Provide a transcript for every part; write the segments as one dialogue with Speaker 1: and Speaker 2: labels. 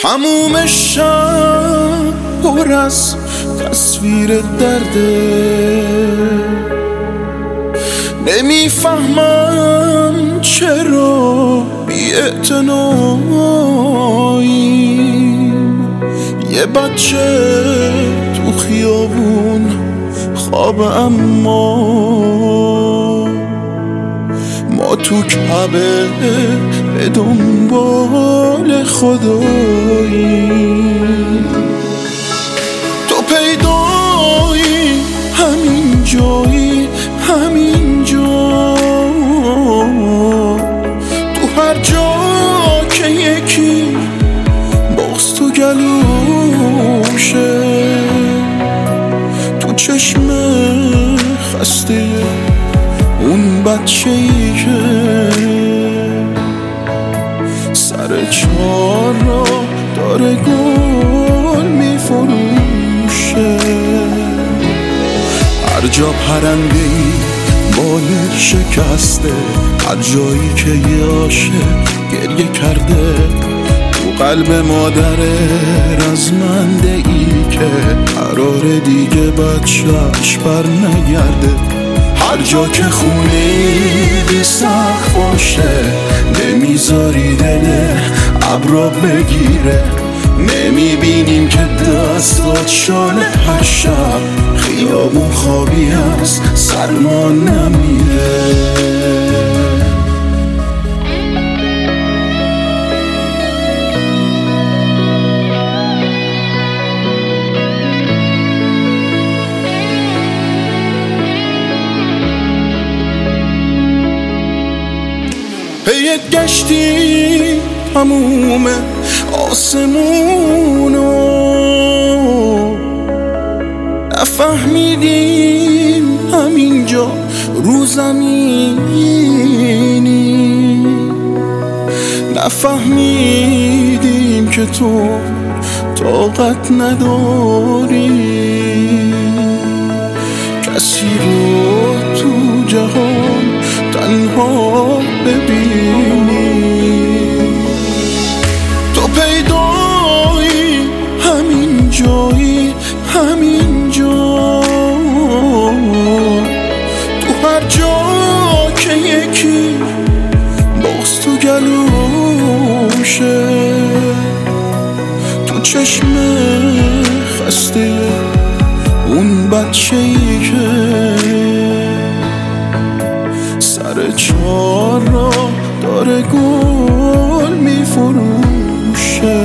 Speaker 1: تموم شب پر از تصویر درده، نمیفهمم چرا بی‌اعتناییم. یه بچه تو خیابون خوابه، اما ما تو کعبه به دنبال خداییم. تو پیدایی همین جایی، همین جا، تو هر جا که یکی بغض تو گلوشه، تو چشم خسته اون بچه‌ای که سر چهار را داره گل میفروشه. هر جا پرنده‌ای بالش شکسته، هر جایی که یه عاشق گریه کرده، تو قلب مادر رزمنده ای که قرار دیگه بچه‌اش بر نگرده. هر جا که خونه بی سقف باشه، نمیذاری دل ابرا بگیره، نمیبینیم که دستات شاله هر شب، خیابون خوابی هست سرما نمیره. پی گشتی تموم آسمونو، نفهمیدیم همینجا رو زمینی، نفهمیدیم که تو طاقت نداری کسی رو تو جهان تنها ببینی. تو پیدایی همین جایی، همین جا، تو هر جا که یکی بغض تو گلوشه، تو چشم خسته اون بچه‌ای که سر چهار را داره گل میفروشه.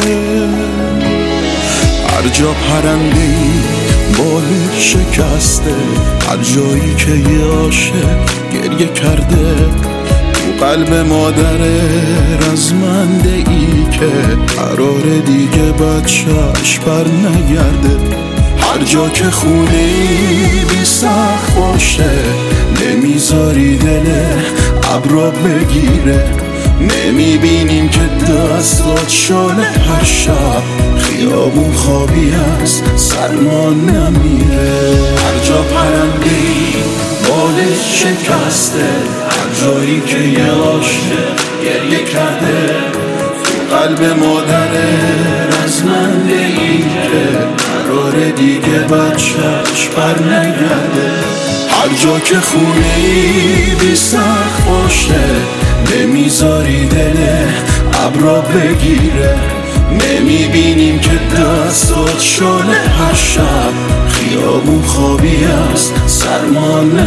Speaker 1: هر جا پرنده‌ای بالش شکسته، هر جایی که یه عاشق گریه کرده، تو قلب مادر رزمنده ای که قرار دیگه بچه‌اش بر نگرده. هر جا که خونه بی سقف باشه، نمیذاری دل ابرا بگیره، نمیبینیم که دستات شاله هر شب، خیابون خوابی هست سرما نمیره. هر جا پرنده‌ای بالش شکسته، هر جایی که یه عاشق گریه کرده، تو قلب مادر رزمنده ای که قرار دیگه بچه‌اش بر نگرده. هر جا که خونه‌ای بی سقف باشه، نمیذاری دل ابرا بگیره، نمیبینیم که دستات شاله هر شب، خیابون خوابی هست سرما